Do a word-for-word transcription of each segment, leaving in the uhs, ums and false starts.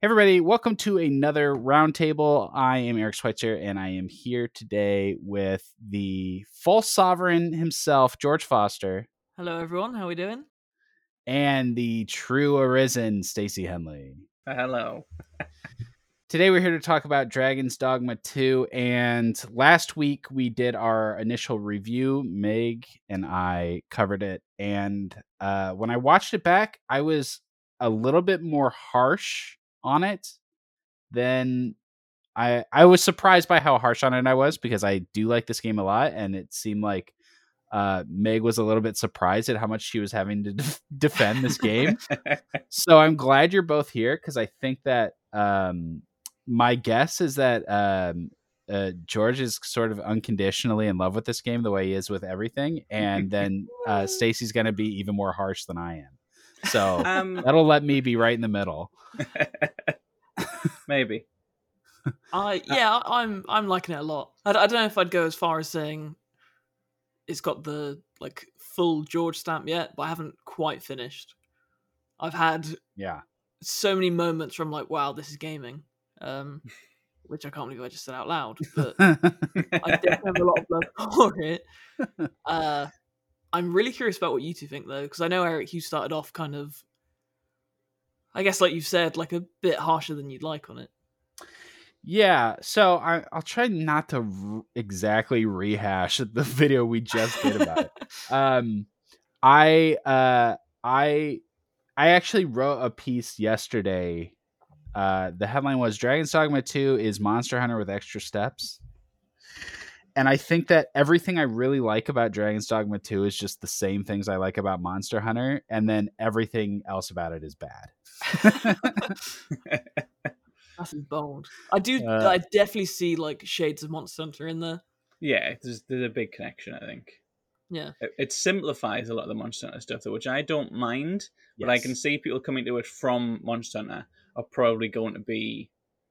Hey everybody, welcome to another roundtable. I am Eric Schweitzer, and I am here today with the false sovereign himself, George Foster. Hello, everyone. How are we doing? And the true arisen, Stacey Henley. Hello. Today we're here to talk about Dragon's Dogma two, and last week we did our initial review. Meg and I covered it, and uh, when I watched it back, I was a little bit more harsh on it than I I was surprised by how harsh on it I was, because I do like this game a lot, and it seemed like uh, Meg was a little bit surprised at how much she was having to def- defend this game. So I'm glad you're both here, because I think that um, my guess is that um, uh, George is sort of unconditionally in love with this game the way he is with everything, and then uh, Stacey's going to be even more harsh than I am. So Um, that'll let me be right in the middle. Maybe. Uh, yeah, I'm I'm liking it a lot. I, I don't know if I'd go as far as saying it's got the like full George stamp yet, but I haven't quite finished. I've had Yeah. so many moments where I'm like, wow, this is gaming, um, which I can't believe I just said out loud, but I definitely have a lot of love for it. Uh, I'm really curious about what you two think, though, because I know, Eric, you started off kind of, I guess, like you've said, like a bit harsher than you'd like on it. Yeah, so I, I'll try not to r- exactly rehash the video we just did about it. Um, I uh, I I actually wrote a piece yesterday. Uh, the headline was Dragon's Dogma two is Monster Hunter with extra steps. And I think that everything I really like about Dragon's Dogma two is just the same things I like about Monster Hunter, and then everything else about it is bad. That's bold. I do. Uh, I definitely see like shades of Monster Hunter in there. Yeah, there's there's a big connection, I think. Yeah. It, it simplifies a lot of the Monster Hunter stuff, though, which I don't mind, but I can yes. see people coming to it from Monster Hunter are probably going to be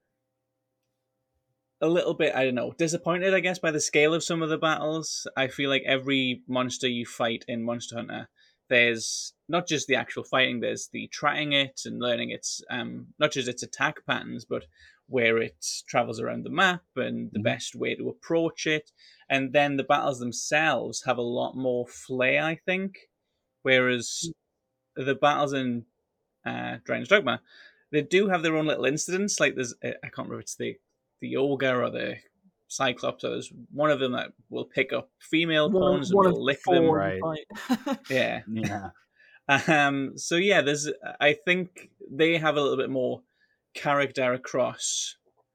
a little bit, I don't know, disappointed, I guess, by the scale of some of the battles. I feel like every monster you fight in Monster Hunter, there's not just the actual fighting, there's the tracking it and learning its, um, not just its attack patterns, but where it travels around the map and the Mhm. best way to approach it. And then the battles themselves have a lot more flair, I think. Whereas the battles in uh, Dragon's Dogma, they do have their own little incidents. Like there's, I can't remember if it's the the ogre or the cyclops. Or there's one of them that will pick up female One, pawns and one of will the lick four them. Right. fight. Yeah. Yeah. Um. So yeah, there's. I think they have a little bit more character across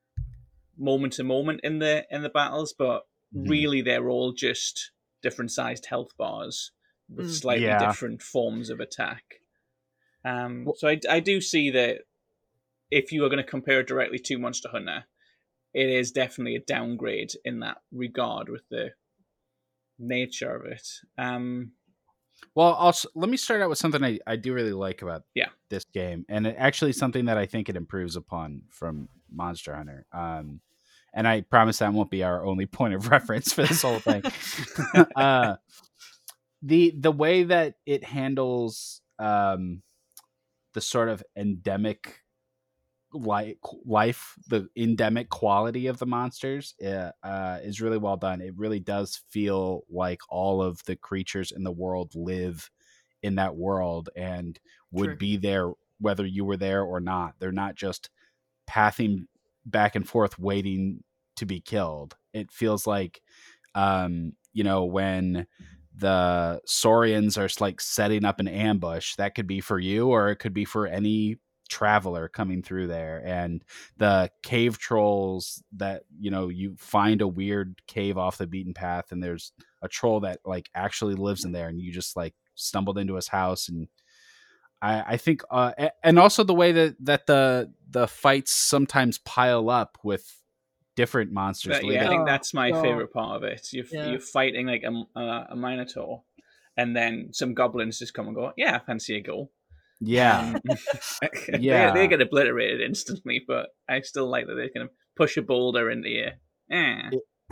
moment to moment in the in the battles, but Mhm. really they're all just different sized health bars with Mm. slightly Yeah. different forms of attack. Um. Well- So I I do see that if you are going to compare it directly to Monster Hunter, it is definitely a downgrade in that regard with the nature of it. Um, Well, also, let me start out with something I, I do really like about Yeah. this game, and it actually something that I think it improves upon from Monster Hunter. Um, and I promise that won't be our only point of reference for this whole thing. uh, the the way that it handles um, the sort of endemic like life, the endemic quality of the monsters uh, uh, is really well done. It really does feel like all of the creatures in the world live in that world and would True. be there whether you were there or not. They're not just pathing back and forth waiting to be killed. It feels like um you know when the Saurians are like setting up an ambush, that could be for you or it could be for any traveler coming through there. And the cave trolls that, you know, you find a weird cave off the beaten path and there's a troll that like actually lives in there and you just like stumbled into his house. And I, I think uh and also the way that that the the fights sometimes pile up with different monsters. but The way yeah, I that think Oh, that's my God. favorite part of it. You're Yeah. you're fighting like a, a, a minotaur, and then some goblins just come and go. Yeah, I fancy a go. yeah. Um, they Yeah. they get obliterated instantly, but I still like that they can push a boulder into you. Eh.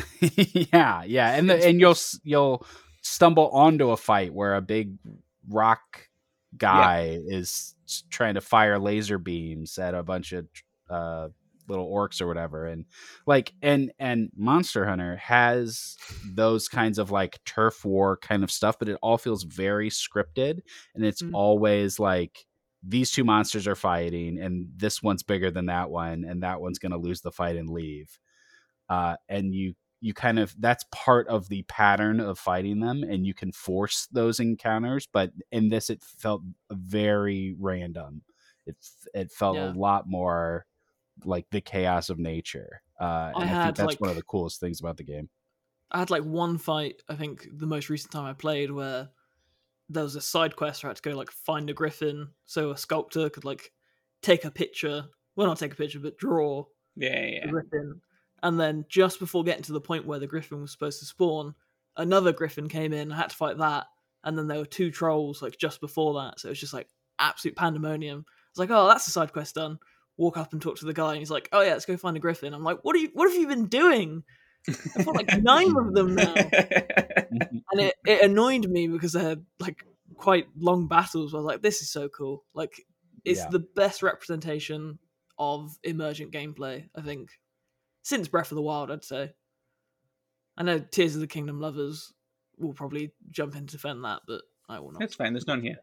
yeah, yeah, and the, and you'll s- you'll stumble onto a fight where a big rock guy is s- trying to fire laser beams at a bunch of tr- uh, little orcs or whatever, and like and and Monster Hunter has those kinds of like turf war kind of stuff, but it all feels very scripted, and it's Mm. always like these two monsters are fighting, and this one's bigger than that one, and that one's going to lose the fight and leave. Uh, and you you kind of that's part of the pattern of fighting them, and you can force those encounters. But in this, it felt very random. It it felt Yeah. a lot more like the chaos of nature. Uh, I and I, had, think that's like- one of the coolest things about the game. I had like one fight, I think the most recent time I played, where there was a side quest where I had to go like find a griffin so a sculptor could like take a picture, well not take a picture, but draw Yeah, the yeah. griffin. And then just before getting to the point where the griffin was supposed to spawn, another griffin came in, I had to fight that, and then there were two trolls like just before that, so it was just like absolute pandemonium. I was like, oh, that's the side quest done. Walk up and talk to the guy, and he's like, oh yeah, let's go find a griffin. I'm like, what are you what have you been doing? I've got like nine of them now. And it, it annoyed me because they're like quite long battles. I was like, this is so cool. Like, it's Yeah. the best representation of emergent gameplay, I think, since Breath of the Wild, I'd say. I know Tears of the Kingdom lovers will probably jump in to defend that, but I will not. It's fine. There's none here.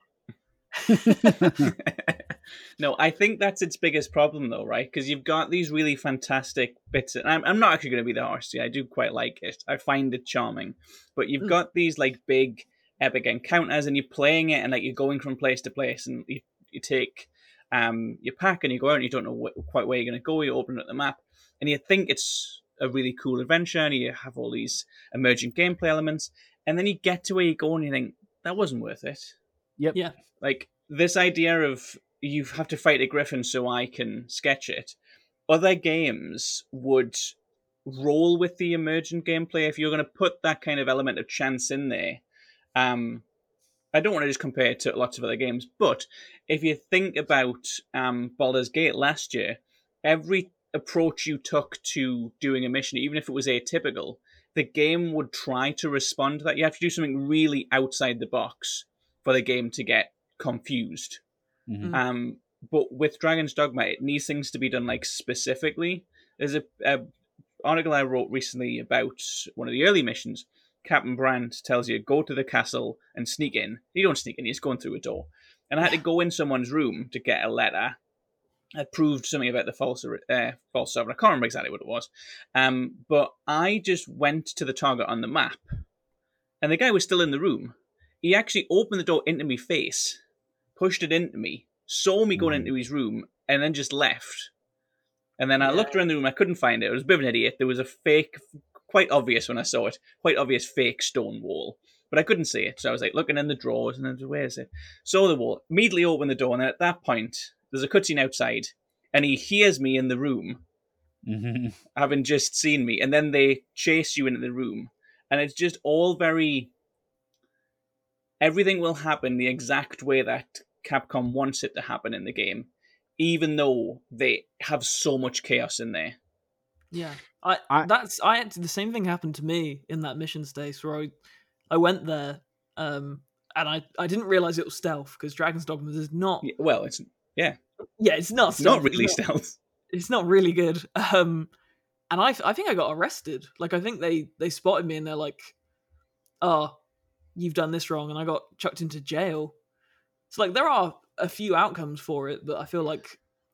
No, I think that's its biggest problem, though, right? Because you've got these really fantastic bits. And I'm, I'm not actually going to be the harsh. I do quite like it. I find it charming. But you've Mm. got these like big epic encounters, and you're playing it, and like you're going from place to place, and you, you take um your pack, and you go out, and you don't know wh- quite where you're going to go. You open up the map, and you think it's a really cool adventure, and you have all these emergent gameplay elements, and then you get to where you go, and you think that wasn't worth it. Yep. Yeah. Like this idea of you have to fight a griffin so I can sketch it. Other games would roll with the emergent gameplay if you're going to put that kind of element of chance in there. Um, I don't want to just compare it to lots of other games, but if you think about um, Baldur's Gate last year, every approach you took to doing a mission, even if it was atypical, the game would try to respond to that. You have to do something really outside the box for the game to get confused. Mhm. Um, but with Dragon's Dogma, it needs things to be done like specifically. There's a, a article I wrote recently about one of the early missions. Captain Brandt tells you go to the castle and sneak in. You don't sneak in; you're just going through a door. And I had to go in someone's room to get a letter. I proved something about the false uh, false servant. I can't remember exactly what it was. Um, but I just went to the target on the map, and the guy was still in the room. He actually opened the door into my face, pushed it into me, saw me going Mhm. into his room, and then just left. And then I Yeah. looked around the room, I couldn't find it. I was a bit of an idiot. There was a fake, quite obvious when I saw it, quite obvious fake stone wall. But I couldn't see it. So I was like looking in the drawers, and then where is it? Saw the wall, immediately opened the door, and then at that point, there's a cutscene outside, and he hears me in the room, Mhm. having just seen me, and then they chase you into the room. And it's just all very... Everything will happen the exact way that Capcom wants it to happen in the game, even though they have so much chaos in there. Yeah, I, I- that's I had to, the same thing happened to me in that mission stage where I, I went there, um, and I, I didn't realize it was stealth because Dragon's Dogma is not. Yeah, well, it's Yeah, it's not. it's stealth. not really It's not, stealth. it's not really good. Um, and I, I think I got arrested. Like I think they, they spotted me and they're like, "Oh, you've done this wrong," and I got chucked into jail. So like there are a few outcomes for it, but I feel like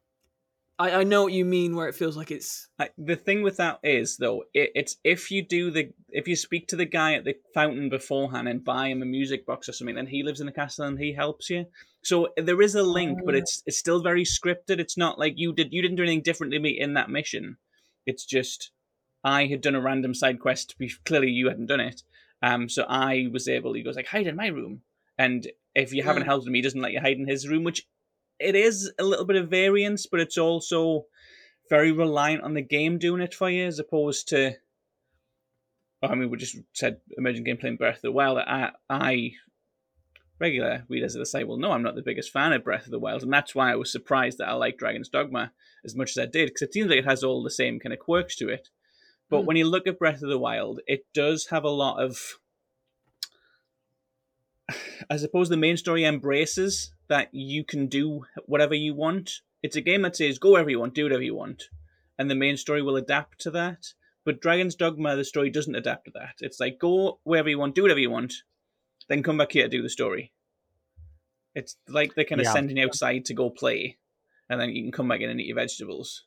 I, I know what you mean where it feels like it's I, the thing with that is, though, it, it's if you do the if you speak to the guy at the fountain beforehand and buy him a music box or something, then he lives in the castle and he helps you. So there is a link, but Oh. it's it's still very scripted. It's not like you did you didn't do anything different to me in that mission. It's just I had done a random side quest. Clearly, you hadn't done it. Um, so I was able. He goes like, hide in my room, and if you haven't Mm. helped him, he doesn't let you hide in his room, which it is a little bit of variance, but it's also very reliant on the game doing it for you, as opposed to. Well, I mean, we just said emergent gameplay in Breath of the Wild. I, I regular readers of the site will know I'm not the biggest fan of Breath of the Wild, and that's why I was surprised that I liked Dragon's Dogma as much as I did, because it seems like it has all the same kind of quirks to it. But Mm. when you look at Breath of the Wild, it does have a lot of I suppose the main story embraces that you can do whatever you want. It's a game that says go wherever you want, do whatever you want, and the main story will adapt to that. But Dragon's Dogma, the story doesn't adapt to that. It's like go wherever you want, do whatever you want, then come back here to do the story. It's like they're kind of Yeah. sending you outside to go play, and then you can come back in and eat your vegetables.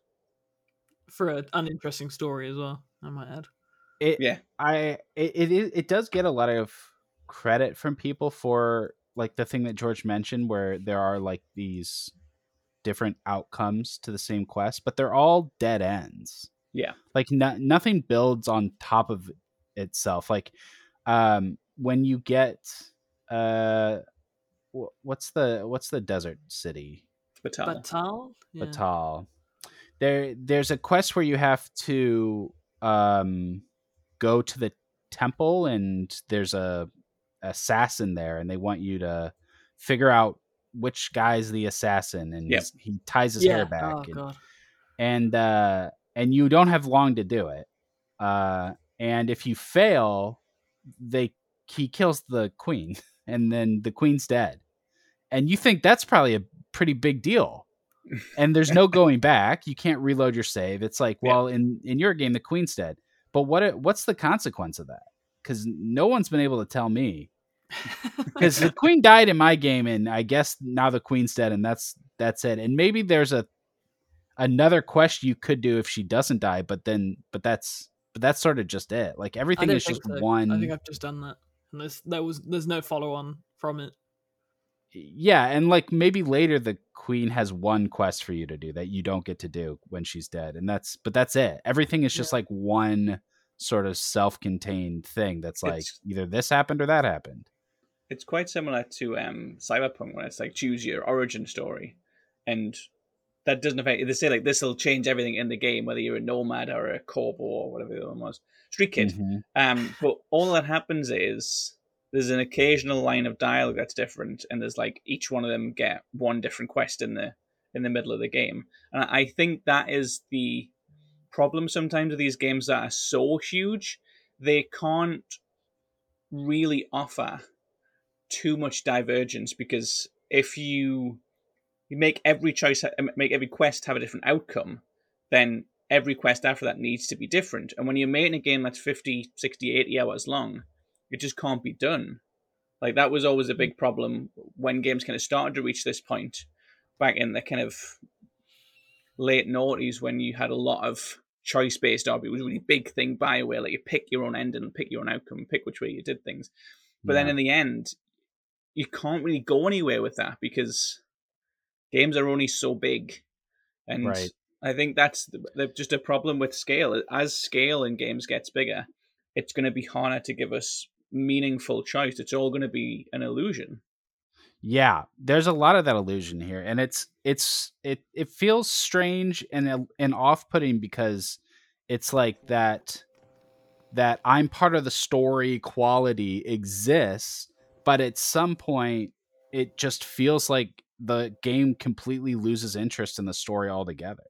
For an uninteresting story as well, I might add. It, Yeah. I it, it is- it does get a lot of credit from people for like the thing that George mentioned, where there are like these different outcomes to the same quest, but they're all dead ends. Yeah. Like no, nothing builds on top of itself. Like um, when you get uh, wh- what's the what's the desert city? Batal. Batal? Yeah. Batal. There, there's a quest where you have to um, go to the temple, and there's a assassin there, and they want you to figure out which guy's the assassin, and Yep. he's- he ties his yeah. hair back, Oh and god. and, uh, and you don't have long to do it. Uh, and if you fail, they he kills the queen, and then the queen's dead, and you think that's probably a pretty big deal. And there's no going back. You can't reload your save. It's like, Yeah. well, in, in your game, the queen's dead. But what what's the consequence of that? Because no one's been able to tell me. Because the queen died in my game, and I guess now the queen's dead, and that's that's it. And maybe there's a another quest you could do if she doesn't die, but then but that's but that's sort of just it. Like I everything don't is think just so. one. I think I've just done that. And there's there was there's no follow on from it. Yeah, and like maybe later the queen has one quest for you to do that you don't get to do when she's dead, and that's but that's it. Everything is just like one sort of self-contained thing that's like It's- either this happened or that happened. It's quite similar to um, Cyberpunk, when it's like choose your origin story, and that doesn't affect. They say like this will change everything in the game, whether you're a nomad or a corpo or whatever the other one was, street kid. Mhm. Um, but all that happens is there's an occasional line of dialogue that's different, and there's like each one of them get one different quest in the in the middle of the game, and I think that is the problem sometimes with these games that are so huge. They can't really offer too much divergence, because if you you make every choice, make every quest have a different outcome, then every quest after that needs to be different. And when you're making a game that's fifty, sixty, eighty hours long, it just can't be done. Like that was always a big problem when games kind of started to reach this point back in the kind of late noughties, when you had a lot of choice-based R P G. It was a really big thing BioWare, like you pick your own ending, pick your own outcome, pick which way you did things. But then Yeah. in the end, you can't really go anywhere with that, because games are only so big. And Right. I think that's the, the, just a problem with scale. As scale in games gets bigger, it's going to be harder to give us meaningful choice. It's all going to be an illusion. Yeah, there's a lot of that illusion here, and it's it's it it feels strange and and off-putting, because it's like that that I'm part of the story quality exists, but at some point it just feels like the game completely loses interest in the story altogether.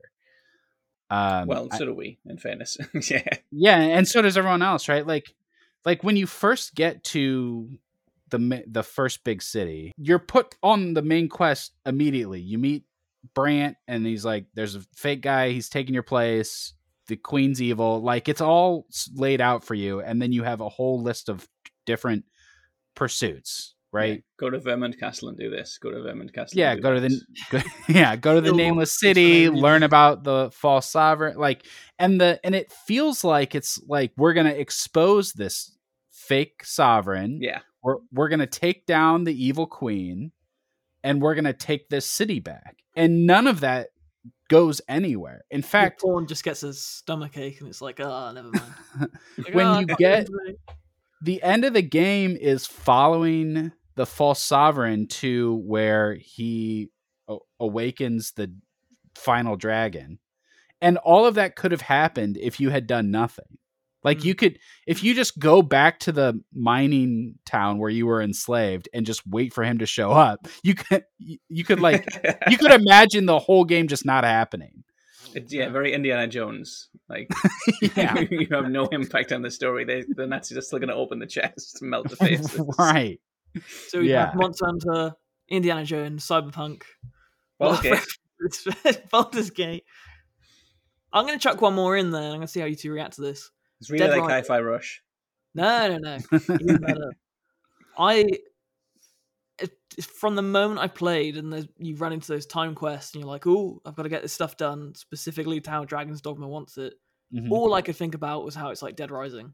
Um, Well, I- so do we, in fairness. Yeah. yeah, and so does everyone else, right? Like, like when you first get to the ma- the first big city, you're put on the main quest immediately. You meet Brant, and he's like, "There's a fake guy. He's taking your place. The queen's evil." Like, it's all s- laid out for you, and then you have a whole list of different pursuits, right? Yeah. Go to Vermont Castle and do this. Go to Vermont Castle. Yeah, and do go to that. the go, yeah, go to the Kill nameless monsters city, for no learn reason. about the false sovereign, like, and the and it feels like it's like we're gonna expose this fake sovereign. Yeah. We're we're gonna take down the evil queen, and we're gonna take this city back, and none of that goes anywhere. In fact, Pawn just gets a stomach ache, and it's like, oh, never mind. Like, when "Oh, I you can't get do it." the end of the game is following the false sovereign to where he a- awakens the final dragon, and all of that could have happened if you had done nothing. Like, Mm. you could, if you just go back to the mining town where you were enslaved and just wait for him to show up, you could you could like you could imagine the whole game just not happening. It's, yeah, very Indiana Jones. Like, Yeah. you have no impact on the story. They, the Nazis are still going to open the chest, melt the faces. Right. So we Yeah. have Monster Hunter, Indiana Jones, Cyberpunk, Baldur's Gate. Baldur's Gate. I'm going to chuck one more in there. I'm going to see how you two react to this. It's really Dead like Rising. Hi-Fi Rush. No, no, no. Even better. I it, from the moment I played and there's- you run into those time quests and you're like, oh, I've got to get this stuff done specifically to how Dragon's Dogma wants it. Mhm. All I could think about was how it's like Dead Rising.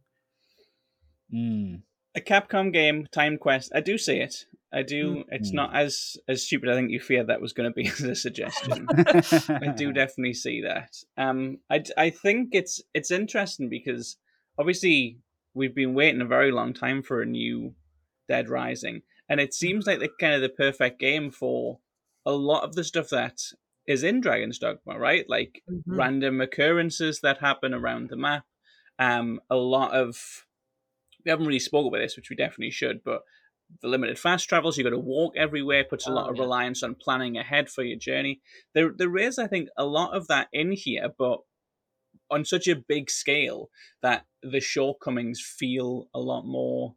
Mm. A Capcom game, time quest. I do see it. I do. It's Mm. not as as stupid. I think you feared that was going to be as a suggestion. I do definitely see that. Um, I, I think it's it's interesting because obviously we've been waiting a very long time for a new Dead Rising, and it seems like the kind of the perfect game for a lot of the stuff that is in Dragon's Dogma, right? Like Mhm. random occurrences that happen around the map. Um, a lot of we haven't really spoke about this, which we definitely should, but the limited fast travels, you got to walk everywhere, puts a lot Oh, of yeah. reliance on planning ahead for your journey. There, there is, I think, a lot of that in here, but on such a big scale that the shortcomings feel a lot more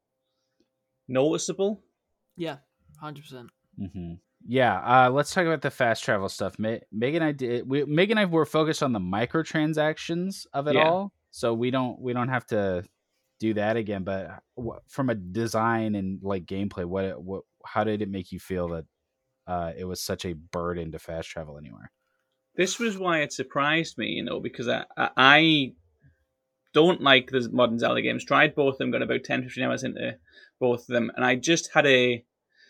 noticeable. Yeah, one hundred percent. Mm-hmm. Yeah, uh, let's talk about the fast travel stuff. Me- Meg and I did. We, Meg and I were focused on the microtransactions of it Yeah. all, so we don't we don't have to do that again. But wh- from a design and like gameplay, what what how did it make you feel that uh, it was such a burden to fast travel anywhere? This was why it surprised me, you know, because I, I, I don't like the modern Zelda games. Tried both of them, got about ten, fifteen hours into both of them, and I just had a,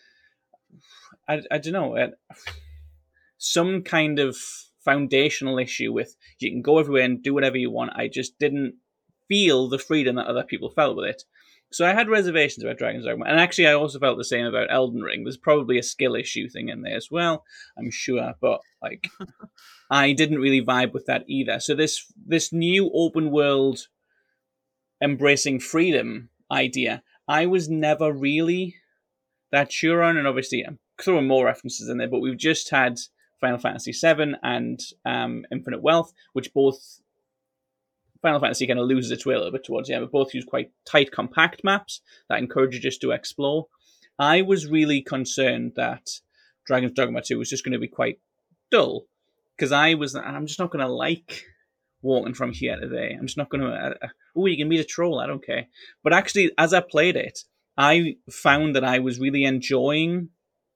I, I don't know, a, some kind of foundational issue with you can go everywhere and do whatever you want. I just didn't feel the freedom that other people felt with it. So I had reservations about Dragon's Dogma, and actually I also felt the same about Elden Ring. There's probably a skill issue thing in there as well, I'm sure, but like I didn't really vibe with that either. So this this new open world embracing freedom idea, I was never really that sure on, and obviously I'm throwing more references in there, but we've just had Final Fantasy seven and um, Infinite Wealth, which both Final Fantasy kind of loses its way a little bit towards the end, but both use quite tight, compact maps that encourage you just to explore. I was really concerned that Dragon's Dogma two was just going to be quite dull, because I was, I'm just not going to like walking from here to there. I'm just not going to, uh, uh, oh, you can meet a troll, I don't care. But actually, as I played it, I found that I was really enjoying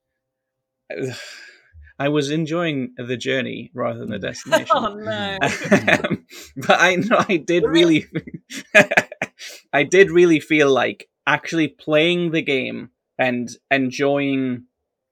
I was enjoying the journey rather than the destination. Oh no! Um, but I know I did really, I did really feel like actually playing the game and enjoying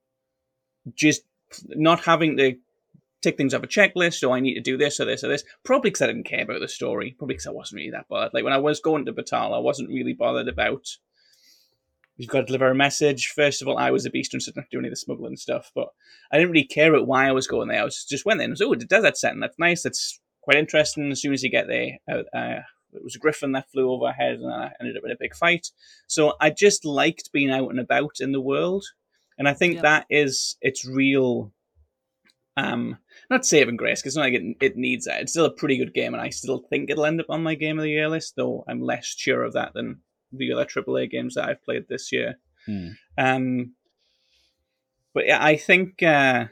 just not having to tick things off a checklist. So I need to do this or this or this. Probably because I didn't care about the story. Probably because I wasn't really that bothered. Like when I was going to Batal, I wasn't really bothered about. You've got to deliver a message. First of all, I was a beast and didn't have to do any of the smuggling stuff, but I didn't really care about why I was going there. I was just went there and was, oh, the desert setting. That's nice. That's quite interesting. As soon as you get there, uh, uh, it was a griffin that flew overhead and I ended up in a big fight. So I just liked being out and about in the world. And I think Yep. that is its real, um, not saving grace, because it's not like it, it needs that. It's still a pretty good game, and I still think it'll end up on my Game of the Year list, though I'm less sure of that than the other triple A games that I've played this year. Hmm. Um, but yeah, I think uh,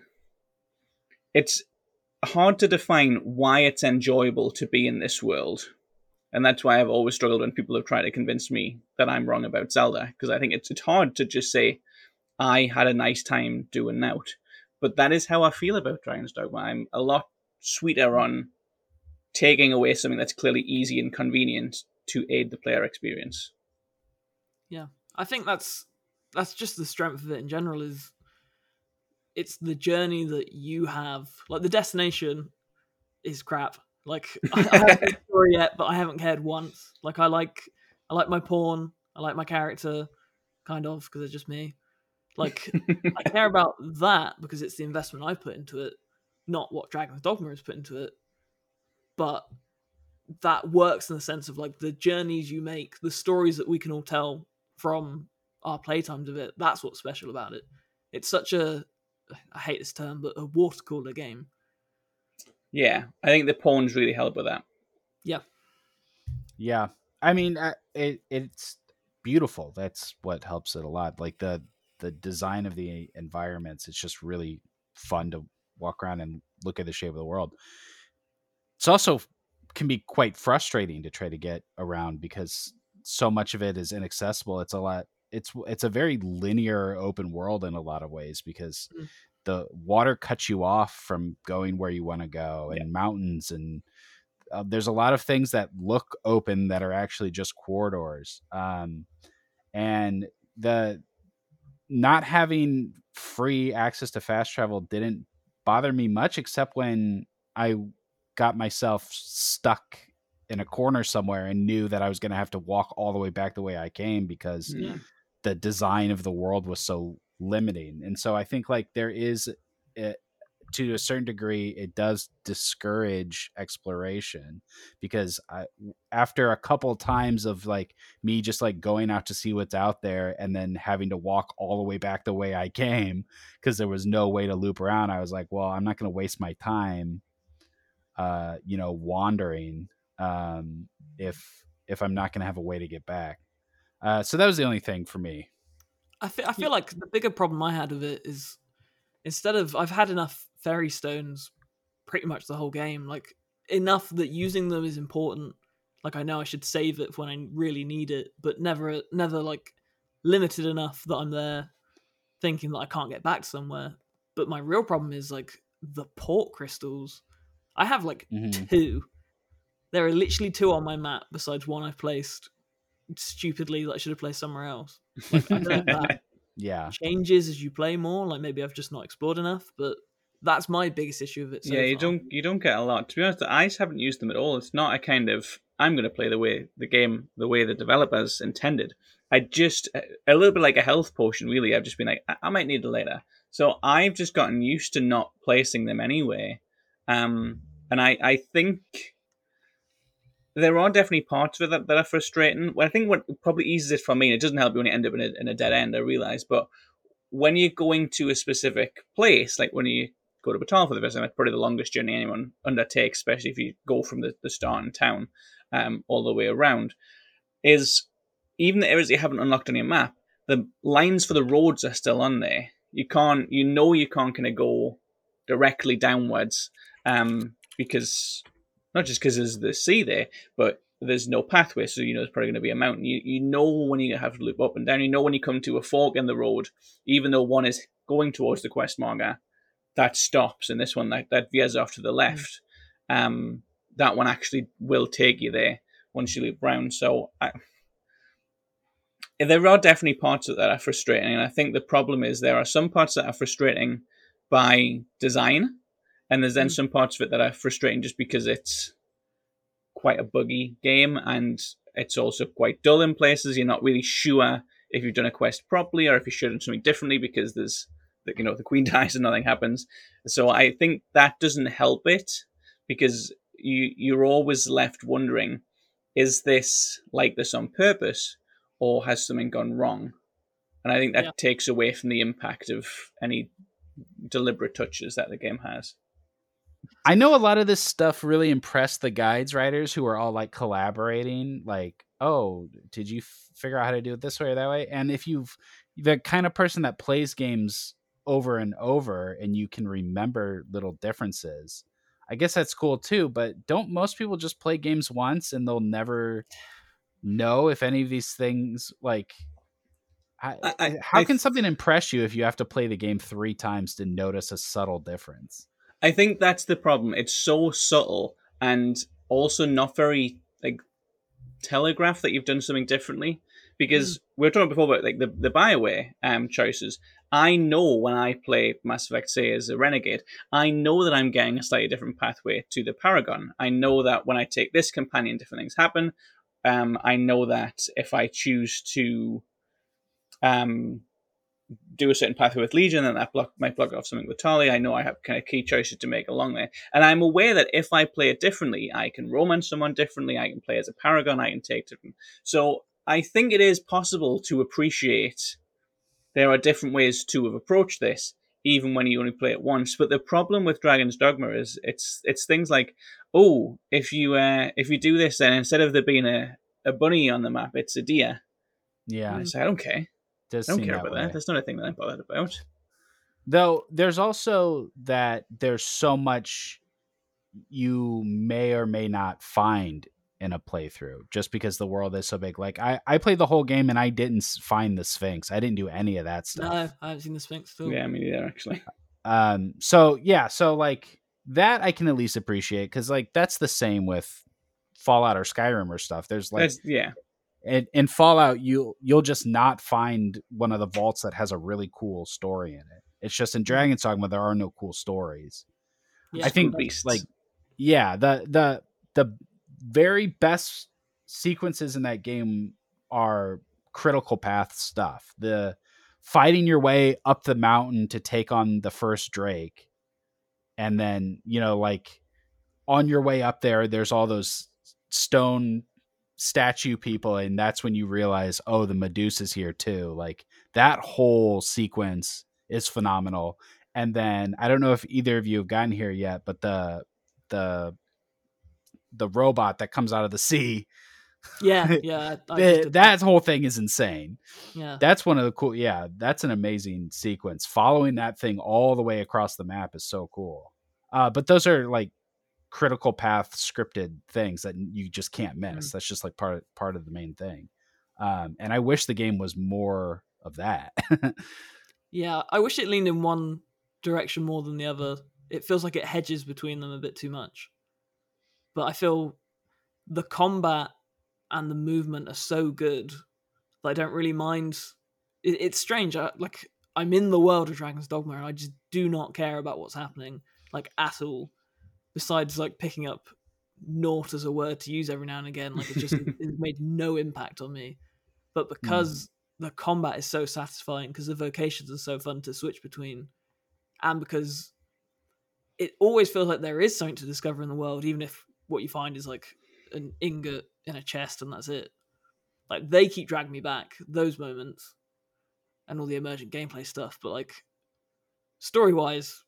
it's hard to define why it's enjoyable to be in this world. And that's why I've always struggled when people have tried to convince me that I'm wrong about Zelda, because I think it's it's hard to just say, I had a nice time doing Nout. But that is how I feel about Dragon's Dogma. I'm a lot sweeter on taking away something that's clearly easy and convenient to aid the player experience. Yeah, I think that's that's just the strength of it in general. Is it's the journey that you have. Like the destination is crap. Like I, I haven't played the story yet, but I haven't cared once. Like I like I like my pawn. I like my character, kind of, because it's just me. Like I care about that because it's the investment I put into it, not what Dragon's Dogma has put into it. But that works in the sense of like the journeys you make, the stories that we can all tell from our playtimes of it. That's what's special about it. It's such a, I hate this term, but a water cooler game. Yeah, I think the pawns really help with that. Yeah. Yeah, I mean, uh, it it's beautiful. That's what helps it a lot. Like the the design of the environments, it's just really fun to walk around and look at the shape of the world. It's also can be quite frustrating to try to get around because so much of it is inaccessible. It's a lot. It's it's a very linear open world in a lot of ways because Mm. the water cuts you off from going where you want to go, and Yeah. mountains, and uh, there's a lot of things that look open that are actually just corridors. Um, and the not having free access to fast travel didn't bother me much, except when I got myself stuck in a corner somewhere and knew that I was going to have to walk all the way back the way I came because Yeah. the design of the world was so limiting. And so I think like there is a, to a certain degree, it does discourage exploration because I, after a couple times of like me just like going out to see what's out there and then having to walk all the way back the way I came because there was no way to loop around, I was like, well, I'm not going to waste my time, uh, you know, wandering um, if if I'm not going to have a way to get back. Uh, so that was the only thing for me. I feel, I feel like the bigger problem I had with it is instead of I've had enough fairy stones pretty much the whole game, like enough that using them is important. Like I know I should save it for when I really need it, but never never like limited enough that I'm there thinking that I can't get back somewhere. But my real problem is like the port crystals. I have like Mm-hmm. two. There are literally two on my map besides one I've placed stupidly that I should have placed somewhere else. Like I don't know if that Yeah. changes as you play more. Like maybe I've just not explored enough, but that's my biggest issue of it. So yeah, you far. don't you don't get a lot. To be honest, I just haven't used them at all. It's not a kind of I'm going to play the way the game the way the developers intended. I just a little bit like a health potion. Really, I've just been like I, I might need it later. So I've just gotten used to not placing them anyway. Um, and I I think there are definitely parts of it that, that are frustrating. Well, I think what probably eases it for me, and it doesn't help you when you end up in a, in a dead end, I realize, but when you're going to a specific place, like when you go to Batal for the first time, it's probably the longest journey anyone undertakes, especially if you go from the, the start in town um, all the way around, is even the areas that you haven't unlocked on your map, the lines for the roads are still on there. You can't, you know you can't kind of go directly downwards um, because... Not just because there's the sea there, but there's no pathway, so you know there's probably going to be a mountain. You you know when you have to loop up and down. You know when you come to a fork in the road, even though one is going towards the quest marker, that stops, and this one that, that veers off to the left. Mm. Um, that one actually will take you there once you loop round. So I, there are definitely parts of that are frustrating, and I think the problem is there are some parts that are frustrating by design. And there's then mm. some parts of it that are frustrating just because it's quite a buggy game and it's also quite dull in places. You're not really sure if you've done a quest properly or if you should have done something differently because there's, you know, the queen dies and nothing happens. So I think that doesn't help it because you you're always left wondering, is this like this on purpose or has something gone wrong? And I think that yeah. takes away from the impact of any deliberate touches that the game has. I know a lot of this stuff really impressed the guides writers who were all like collaborating, like, oh, did you f- figure out how to do it this way or that way? And if you've the kind of person that plays games over and over and you can remember little differences, I guess that's cool too. But don't most people just play games once and they'll never know if any of these things like how, I, I, how can I, something impress you if you have to play the game three times to notice a subtle difference? I think that's the problem. It's so subtle and also not very like telegraphed that you've done something differently. Because mm. we were talking before about like the, the BioWare um, choices. I know when I play Mass Effect, say, as a Renegade, I know that I'm getting a slightly different pathway to the Paragon. I know that when I take this companion, different things happen. Um, I know that if I choose to um, do a certain pathway with Legion, and that block might block off something with Tali. I know I have kind of key choices to make along there. And I'm aware that if I play it differently, I can romance someone differently, I can play as a Paragon, I can take different. So I think it is possible to appreciate there are different ways to have approached this, even when you only play it once. But the problem with Dragon's Dogma is it's it's things like, oh, if you uh, if you do this, then instead of there being a, a bunny on the map, it's a deer. Yeah, I say I don't care. does I don't seem care that about way. that. That's not a thing that I'm bothered about. Though there's also that there's so much you may or may not find in a playthrough just because the world is so big. Like I, I played the whole game and I didn't find the Sphinx. I didn't do any of that stuff. No, I haven't seen the Sphinx still. Yeah, me neither, actually. Um, so yeah, so like that I can at least appreciate because like that's the same with Fallout or Skyrim or stuff. There's like That's, yeah. in, in Fallout you you'll just not find one of the vaults that has a really cool story in it. It's just in Dragon's Dogma there are no cool stories. Yeah, I think beasts. like yeah, the the the very best sequences in that game are critical path stuff. The fighting your way up the mountain to take on the first Drake, and then you know like on your way up there, there's all those stone statue people, and that's when you realize, oh, the Medusa's here too. Like that whole sequence is phenomenal. And then I don't know if either of you have gotten here yet, but the the the robot that comes out of the sea, yeah, yeah. I the, just did that whole thing is insane. Yeah, That's one of the cool. Yeah, that's an amazing sequence. Following that thing all the way across the map is so cool. Uh, but those are like critical path scripted things that you just can't miss. Mm. That's just like part of, part of the main thing. Um, and I wish the game was more of that. yeah. I wish it leaned in one direction more than the other. It feels like it hedges between them a bit too much. But I feel the combat and the movement are so good that I don't really mind. It, it's strange. I, like I'm in the world of Dragon's Dogma, and I just do not care about what's happening, like at all. Besides, like picking up "naught" as a word to use every now and again, like it just it's made no impact on me. But because mm. the combat is so satisfying, because the vocations are so fun to switch between, and because it always feels like there is something to discover in the world, even if what you find is like an ingot in a chest and that's it. Like they keep dragging me back, those moments and all the emergent gameplay stuff, but like story wise,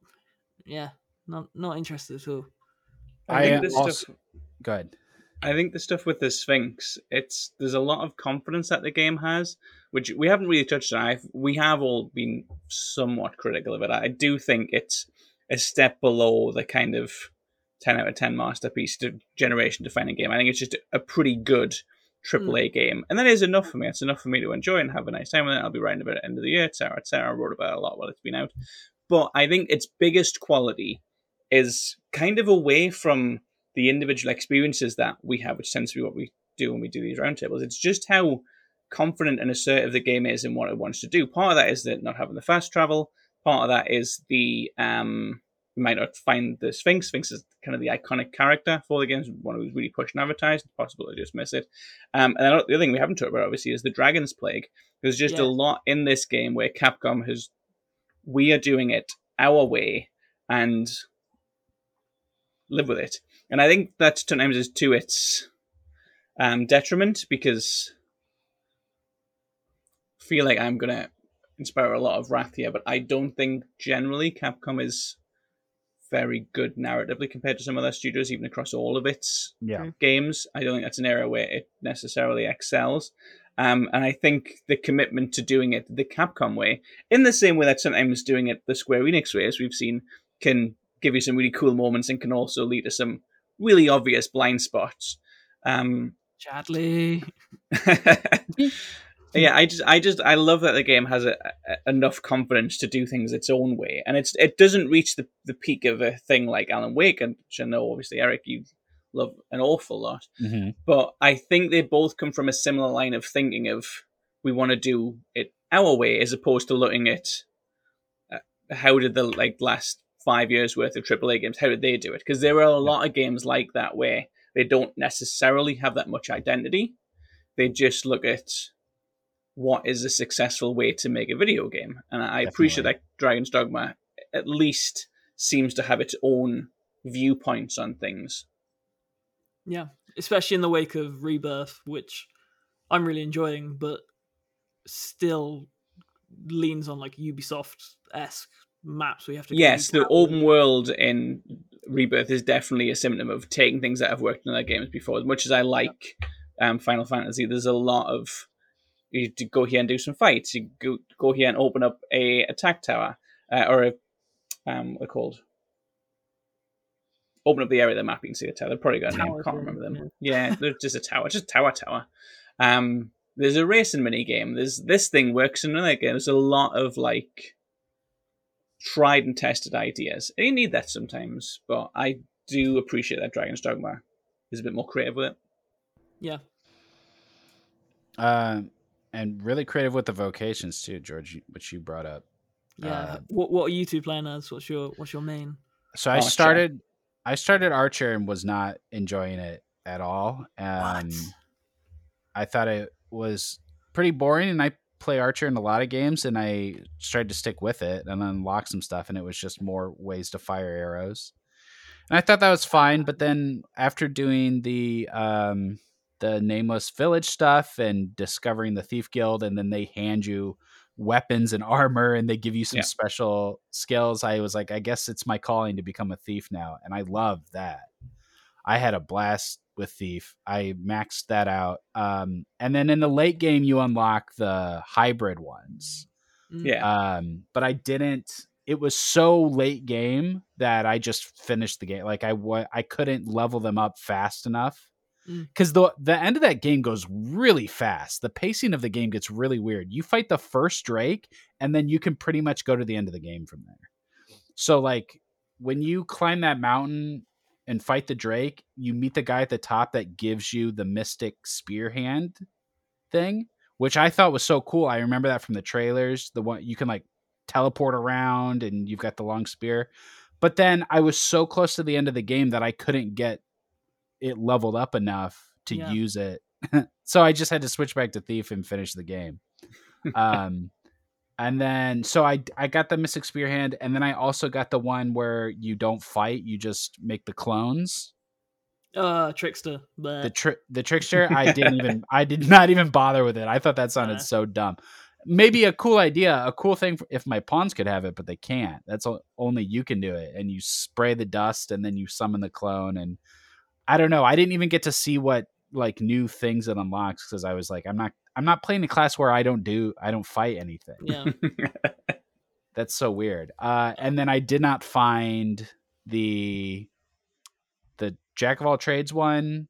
yeah, not not interested at all. I, I think this also stuff go ahead. I think the stuff with the Sphinx, it's there's a lot of confidence that the game has, which we haven't really touched on. I've, we have all been somewhat critical of it. I do think it's a step below the kind of ten out of ten masterpiece to generation defining game. I think it's just a pretty good triple A mm. game. And that is enough for me. It's enough for me to enjoy and have a nice time with it. I'll be writing about it at the end of the year, et cetera, et cetera. I wrote about it a lot while it's been out. But I think its biggest quality is kind of away from the individual experiences that we have, which tends to be what we do when we do these roundtables. It's just how confident and assertive the game is in what it wants to do. Part of that is that not having the fast travel. Part of that is the... um. You might not find the Sphinx. Sphinx is kind of the iconic character for the games, one who's really pushed and advertised. It's possible to just miss it. Um, and the other thing we haven't talked about, obviously, is the Dragon's Plague. There's just yeah. a lot in this game where Capcom has... We are doing it our way and live with it. And I think that sometimes is to its um, detriment, because I feel like I'm going to inspire a lot of wrath here, but I don't think generally Capcom is very good narratively compared to some other studios, even across all of its yeah. games. I don't think that's an area where it necessarily excels. Um, and I think the commitment to doing it the Capcom way, in the same way that sometimes doing it the Square Enix way, as we've seen, can give you some really cool moments and can also lead to some really obvious blind spots. Um, Chadley. Yeah, I just, I just, I love that the game has a, a, enough confidence to do things its own way, and it's, it doesn't reach the, the peak of a thing like Alan Wake, and which I know obviously Eric you love an awful lot. Mm-hmm. But I think they both come from a similar line of thinking of we want to do it our way, as opposed to looking at uh, how did the like last five years worth of triple A games, how did they do it? Because there are a lot of games like that where they don't necessarily have that much identity. They just look at what is a successful way to make a video game. And I Definitely. appreciate that Dragon's Dogma at least seems to have its own viewpoints on things. Yeah, especially in the wake of Rebirth, which I'm really enjoying, but still leans on like Ubisoft-esque maps. We have to yes, the open world in Rebirth is definitely a symptom of taking things that have worked in other games before. As much as I like yeah. um, Final Fantasy, there's a lot of you go here and do some fights. You go go here and open up a attack tower uh, or a um, what they're called. Open up the area of the map. You can see a tower. They've probably got a name. Tower Can't thing, remember them. yeah. Yeah, they're just a tower. Just tower tower. Um, there's a racing mini game. There's this thing works in another game. There's a lot of like tried and tested ideas. And you need that sometimes, but I do appreciate that Dragon's Dogma is a bit more creative with it. Yeah. Uh, and really creative with the vocations too, George, which you brought up. Yeah. Uh, what What are you two playing as? What's your What's your main? So I Archer. started, I started Archer and was not enjoying it at all. Um, What? I thought it was pretty boring, and I play Archer in a lot of games, and I tried to stick with it and unlock some stuff, and it was just more ways to fire arrows. And I thought that was fine, but then after doing the um, the Nameless Village stuff and discovering the Thief Guild, and then they hand you weapons and armor and they give you some Yeah. special skills, I was like, I guess it's my calling to become a thief now, and I love that. I had a blast with Thief. I maxed that out, um, and then in the late game you unlock the hybrid ones. Yeah. Um, but I didn't. It was so late game that I just finished the game. Like I, wa- I couldn't level them up fast enough Mm. because the the end of that game goes really fast. The pacing of the game gets really weird. You fight the first Drake, and then you can pretty much go to the end of the game from there. So like when you climb that mountain and fight the Drake, you meet the guy at the top that gives you the Mystic Spear Hand thing, which I thought was so cool. I remember that from the trailers. The one you can like teleport around and you've got the long spear. But then I was so close to the end of the game that I couldn't get it leveled up enough to Yeah. use it. So I just had to switch back to Thief and finish the game. um, and then, so I, I got the Mystic Spear Hand, and then I also got the one where you don't fight, you just make the clones. Uh, Trickster. Bleh. The tri- the Trickster, I didn't even, I did not even bother with it. I thought that sounded Nah. so dumb. Maybe a cool idea, a cool thing if my pawns could have it, but they can't. That's o- only you can do it. And you spray the dust, and then you summon the clone. And I don't know. I didn't even get to see what like new things it unlocks because I was like, I'm not, I'm not playing a class where I don't do, I don't fight anything. Yeah. That's so weird. Uh, and then I did not find the the Jack of all trades one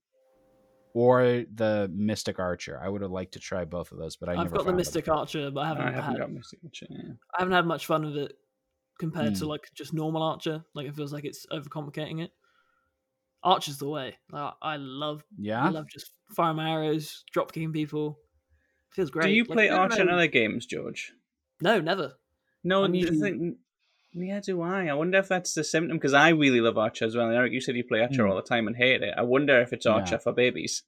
or the Mystic Archer. I would have liked to try both of those, but I I've never got the found Mystic them. Archer, but I haven't, I haven't had got Mystic Archer. Yeah. I haven't had much fun with it compared to Hmm. like just normal Archer. Like it feels like it's overcomplicating it. Archer's the way. I, I love I Yeah, love just firing my arrows, drop kicking people. Feels great. Do you Like, play I don't Archer in know- other games, George? No, never. No, I'm the usually- thing, neither do I. I wonder if that's the symptom, because I really love Archer as well. And Eric, you said you play Archer Hmm. all the time and hate it. I wonder if it's Yeah. Archer for babies.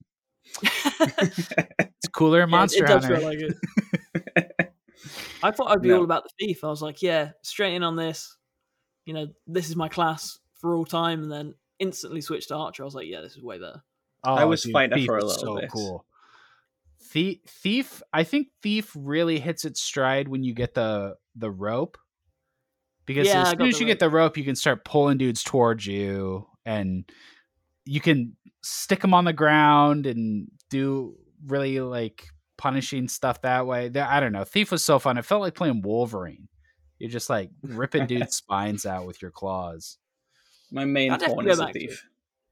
it's cooler in Yeah, Monster it does Hunter. feel like it. I thought I'd be No. all about the Thief. I was like, yeah, straight in on this. You know, this is my class for all time, and then instantly switched to Archer. I was like, yeah, this is way better. Oh, I was dude, Fighter Thief for a is little so bit. cool. Thief, Thief, I think Thief really hits its stride when you get the the rope, because Yeah, I as got soon as the you get the rope, you can start pulling dudes towards you, and you can stick them on the ground and do really like punishing stuff that way. There- I don't know. Thief was so fun. It felt like playing Wolverine. You're just like ripping dudes' spines out with your claws. My main I'll definitely pawn go is a back to thief.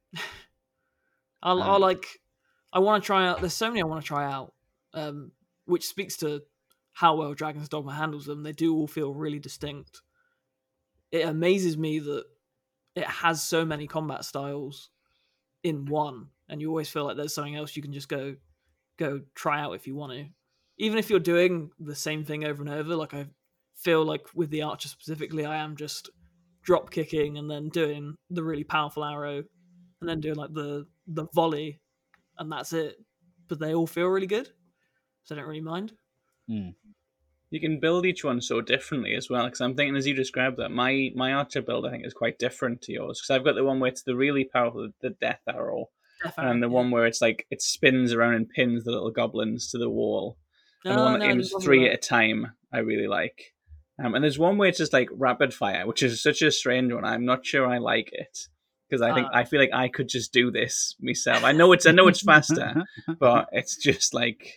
I'll, Uh, I'll like, I want to try out. There's so many I want to try out, um, which speaks to how well Dragon's Dogma handles them. They do all feel really distinct. It amazes me that it has so many combat styles in one, and you always feel like there's something else you can just go, go try out if you want to. Even if you're doing the same thing over and over, like I feel like with the Archer specifically, I am just drop kicking and then doing the really powerful arrow, and then doing like the the volley, and that's it. But they all feel really good, so I don't really mind. Hmm. You can build each one so differently as well, because I'm thinking as you described that, my, my Archer build I think is quite different to yours, because I've got the one where it's the really powerful, the Death Arrow, and the Yeah. one where it's like it spins around and pins the little goblins to the wall. And the No, one that no, I aims didn't bother three with at a time, I really like. Um, and there's one where it's just like rapid fire, which is such a strange one. I'm not sure I like it because I think Ah. I feel like I could just do this myself. I know it's I know it's faster, but it's just like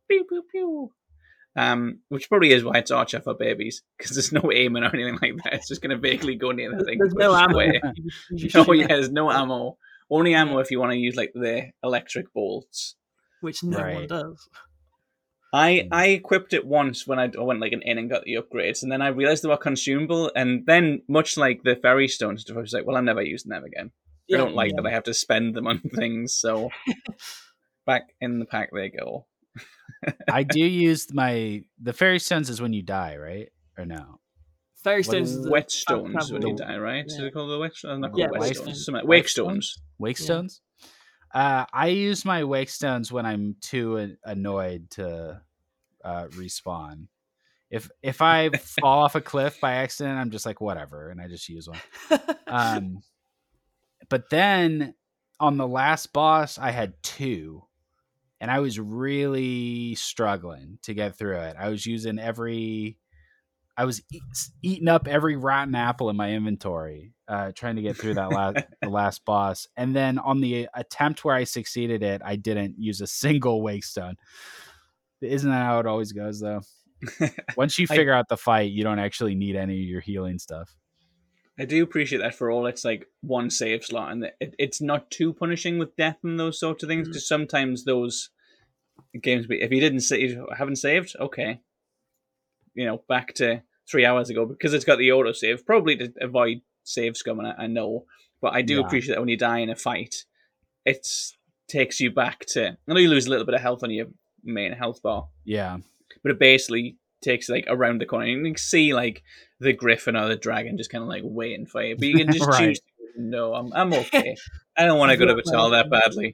pew pew pew. Um, which probably is why it's Archer for babies, because there's no aiming or anything like that. It's just going to vaguely go near the thing. There's no push ammo. away. You just- you just Oh shoot yeah, it, there's no ammo. Only ammo Yeah. if you want to use like the electric bolts. which no one Right. does. I I equipped it once when I went like an inn and got the upgrades, and then I realized they were consumable. And then, much like the fairy stone stuff, I was like, well, I'm never using them again. I Yeah. don't like Yeah. that I have to spend them on things. So back in the pack they go. I do use my the fairy stones is when you die, right? Or no? Fairy What stones is is the Wet fast stones when you travel. die, right? Yeah. Is it called the wet stones? Not Yeah, called wet wake stones. stones. Something- Wake Wake stones? stones. Wake Yeah. stones? Uh, I use my wake stones when I'm too an- annoyed to uh, respawn. If if I fall off a cliff by accident, I'm just like whatever, and I just use one. Um, but then on the last boss, I had two, and I was really struggling to get through it. I was using every, I was e- eating up every rotten apple in my inventory, uh, trying to get through that last the last boss. And then on the attempt where I succeeded it, I didn't use a single wake stone. Isn't that how it always goes, though? Once you I- figure out the fight, you don't actually need any of your healing stuff. I do appreciate that for all it's like one save slot, and it, it's not too punishing with death and those sorts of things, Mm. because sometimes those games, if you didn't save, haven't saved, okay, you know, back to three hours ago, because it's got the auto save, probably to avoid save scum, and I, I know, but I do Yeah. appreciate that when you die in a fight, it takes you back to. I know you lose a little bit of health on your main health bar, Yeah. but it basically takes like around the corner. You can see like the griffin or the dragon just kind of like waiting for you, but you can just Right. choose. To, no, I'm I'm okay. I don't want to go to Batal that badly.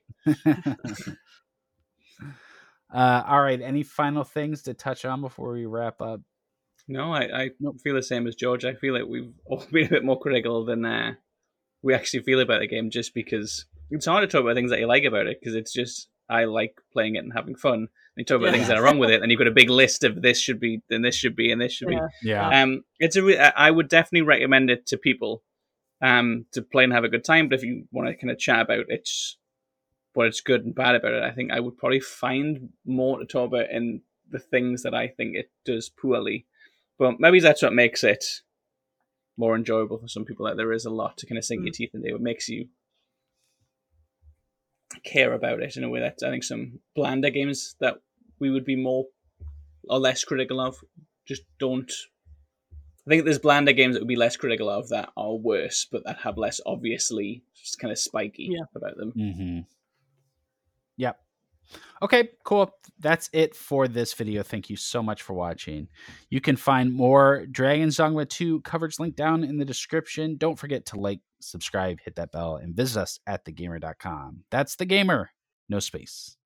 uh, all right. Any final things to touch on before we wrap up? No, I, I Nope. feel the same as George. I feel like we've all been a bit more critical than uh, we actually feel about the game, just because it's hard to talk about things that you like about it, because it's just I like playing it and having fun. And you talk about Yeah. things that are wrong with it, and you've got a big list of this should be, and this should be, and this should be. Yeah. Yeah. Um, it's a. Re- I would definitely recommend it to people, um, to play and have a good time. But if you want to kind of chat about it's what it's good and bad about it, I think I would probably find more to talk about in the things that I think it does poorly. But maybe that's what makes it more enjoyable for some people. That there is a lot to kind of sink Mm. your teeth into. It makes you care about it in a way that I think some blander games that we would be more or less critical of just don't. I think there's blander games that would be less critical of that are worse, but that have less obviously just kind of spiky Yeah. about them. Mm-hmm. Yep. Okay, cool. That's it for this video. Thank you so much for watching. You can find more Dragon's Dogma two coverage link down in the description. Don't forget to like, subscribe, hit that bell, and visit us at the gamer dot com. That's The Gamer, no space.